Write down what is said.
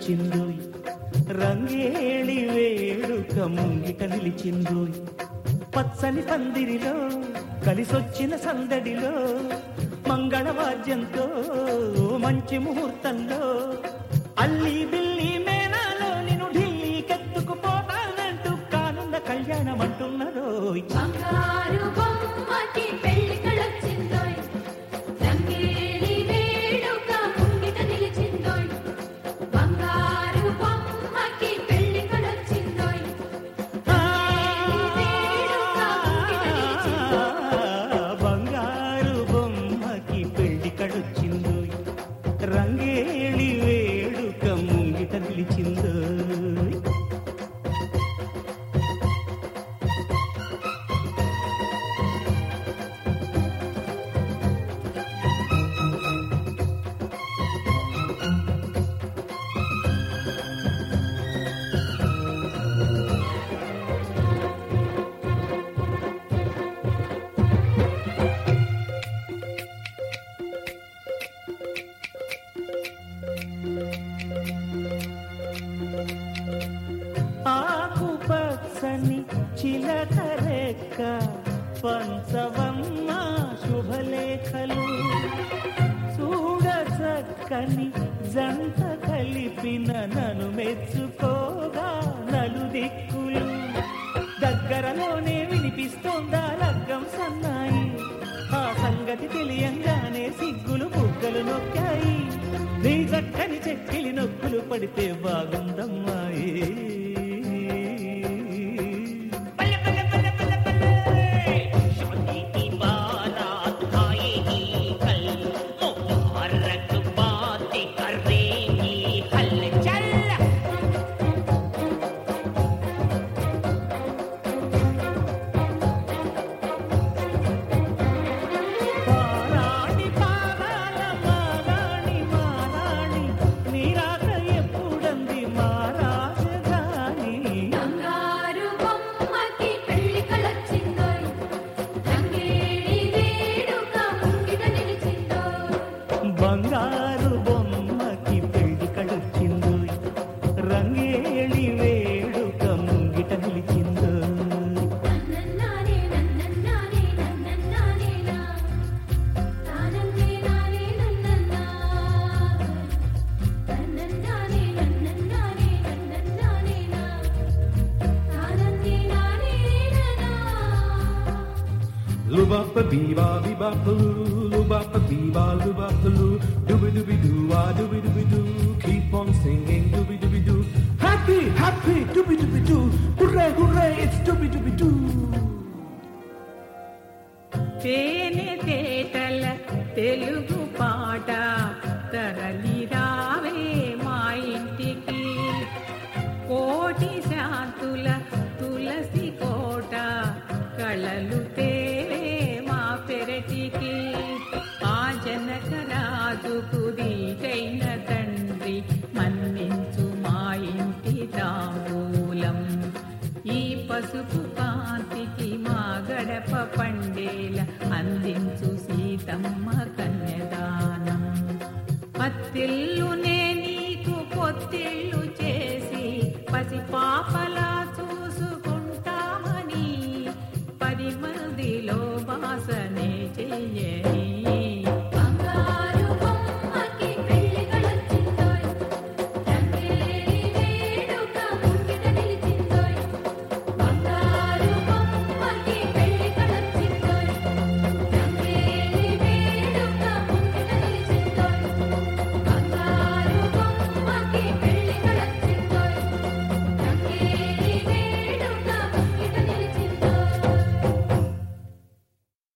వచ్చిందోయ్, రంగేళి వేడుక ముంగిట నిలిచిందోయ్. పచ్చని పందిరిలో కలిసొచ్చిన సందడిలో మంగళవాద్యంతో మంచి ముహూర్తంలో అల్లి బిల్లి మేనాలో నిన్ను ఢిల్లీకెత్తుకుపోతానంటూ కానున్న కళ్యాణం అంటున్నదోయ్. బంగారు బొమ్మకి పెళ్లి కళొచ్చిందోయ్, రంగేలి వేడుక ముంగిట నిలిచిందోయ్. బంగారు బొమ్మకి పెళ్లి కళొచ్చిందోయ్, బంగారు బొమ్మకి పెళ్లి కళొచ్చిందోయ్, రంగేళి వేడుక ముంగిట నిలిచిందోయ్. ఆకుపచ్చని చిలకరెక్క పంచవమ్మ శుభలేఖలు, చూడ చక్కని జంట కలిపిన నన్ను మెచ్చుకోగా నలుదిక్కులు. దగ్గరలోనే వినిపిస్తోందా లగ్గం సన్నాయి, ఆ సంగతి తెలియంగానే సిగ్గులు బుగ్గలు నొక్కాయి. నీ చక్కని చెక్కిలి నొక్కులు పడితే బాగుందమ్మాయి. బంగారు బొమ్మకి పెళ్లి కళొచ్చిందోయ్, రంగేళి వేడుక ముంగిట నిలిచిందోయ్. నన్నన్నానే నన్నన్నానే నన్నన్నానేనా, తానన్నే నానే నన్నన్నా, నన్నన్నానే నన్నన్నానే నన్నన్నానేనా, తానన్నే నానే నన్నా. Lubapa biba biba paloo, lubapa biba lubapaloo, dooby dooby doo, ah dooby dooby doo, keep on singing dooby dooby doo. Happy, happy, dooby dooby doo, hooray, hooray, it's dooby dooby doo. తేనె తేటల తెలుగు పాట తరలి రావే మా ఇంటికి, కోటి శాంతుల తులసి కోట కళలు తేవే మా పెరటికి. ఆ జనక రాజుకు దీటైన తండ్రి మన్నించు మా ఇంటి తాంబూలం. ఈ పసుపు కాంతికి మా గడప పండేల అందించు సీతమ్మ కన్యదానం. పత్తిల్లునే నీకు పొత్తిళ్ళు చేసి పసిపాపలా చూసుకుంటామని 10 మందిలో వాసనే చెయ్యే.